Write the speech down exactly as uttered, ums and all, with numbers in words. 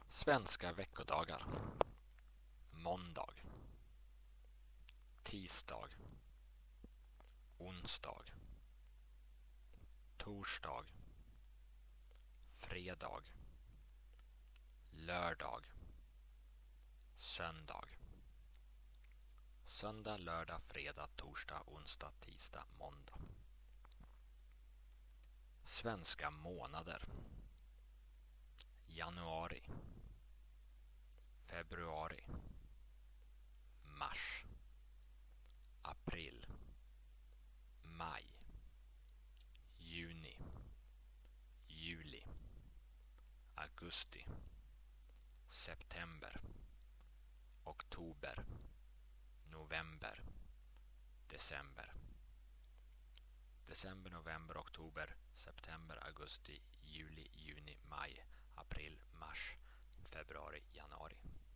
Svenska veckodagar: måndag, tisdag, onsdag, torsdag, fredag, lördag, söndag. Söndag, lördag, fredag, torsdag, onsdag, tisdag, måndag. Svenska månader: januari, februari, mars, april, maj, juni, juli, augusti, september, oktober, november, december. December, november, oktober, september, augusti, juli, juni, maj, april, mars, februari, januari.